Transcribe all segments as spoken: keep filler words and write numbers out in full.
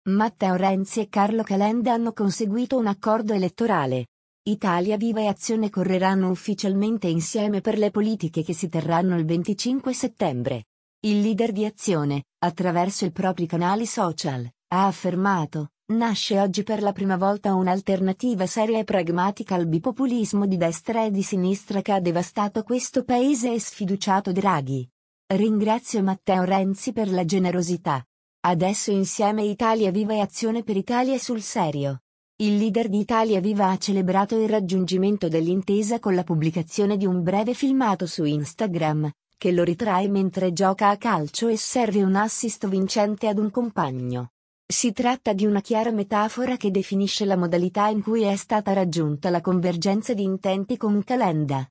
Matteo Renzi e Carlo Calenda hanno conseguito un accordo elettorale. Italia Viva e Azione correranno ufficialmente insieme per le politiche che si terranno il venticinque settembre. Il leader di Azione, attraverso i propri canali social, ha affermato: nasce oggi per la prima volta un'alternativa seria e pragmatica al bipopulismo di destra e di sinistra che ha devastato questo paese e sfiduciato Draghi. Ringrazio Matteo Renzi per la generosità. Adesso insieme Italia Viva e Azione per Italia sul serio. Il leader di Italia Viva ha celebrato il raggiungimento dell'intesa con la pubblicazione di un breve filmato su Instagram, che lo ritrae mentre gioca a calcio e serve un assist vincente ad un compagno. Si tratta di una chiara metafora che definisce la modalità in cui è stata raggiunta la convergenza di intenti con Calenda.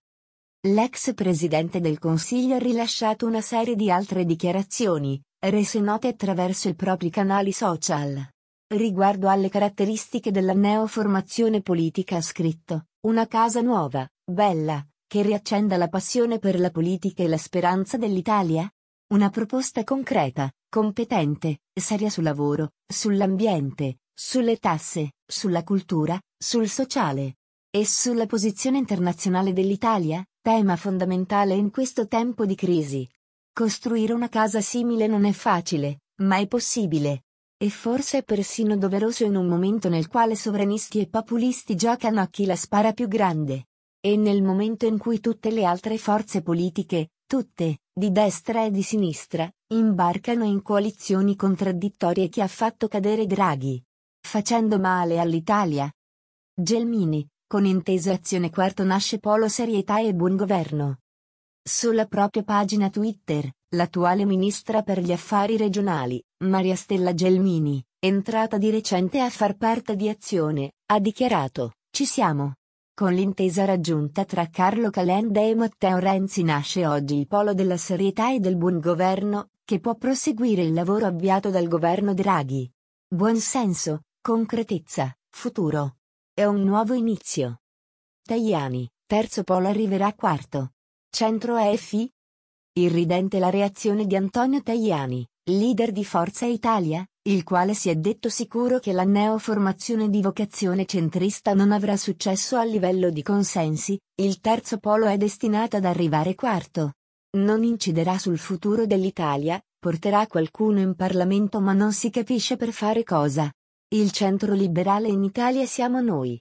L'ex presidente del Consiglio ha rilasciato una serie di altre dichiarazioni, rese note attraverso i propri canali social. Riguardo alle caratteristiche della neoformazione politica ha scritto: una casa nuova, bella, che riaccenda la passione per la politica e la speranza dell'Italia? Una proposta concreta, competente, seria sul lavoro, sull'ambiente, sulle tasse, sulla cultura, sul sociale. E sulla posizione internazionale dell'Italia, tema fondamentale in questo tempo di crisi. Costruire una casa simile non è facile, ma è possibile. E forse è persino doveroso in un momento nel quale sovranisti e populisti giocano a chi la spara più grande. E nel momento in cui tutte le altre forze politiche, tutte, di destra e di sinistra, imbarcano in coalizioni contraddittorie che ha fatto cadere Draghi. Facendo male all'Italia. Gelmini, con Intesa Azione Quarto nasce Polo Serietà e Buon Governo. Sulla propria pagina Twitter, l'attuale ministra per gli affari regionali, Maria Stella Gelmini, entrata di recente a far parte di Azione, ha dichiarato: ci siamo. Con l'intesa raggiunta tra Carlo Calenda e Matteo Renzi nasce oggi il Polo della Serietà e del Buon Governo, che può proseguire il lavoro avviato dal governo Draghi. Buonsenso, concretezza, futuro. È un nuovo inizio. Tajani, terzo polo arriverà quarto. Centro E F I? Irridente la reazione di Antonio Tajani, leader di Forza Italia, il quale si è detto sicuro che la neoformazione di vocazione centrista non avrà successo a livello di consensi. Il terzo polo è destinato ad arrivare quarto. Non inciderà sul futuro dell'Italia, porterà qualcuno in Parlamento ma non si capisce per fare cosa. Il centro liberale in Italia siamo noi.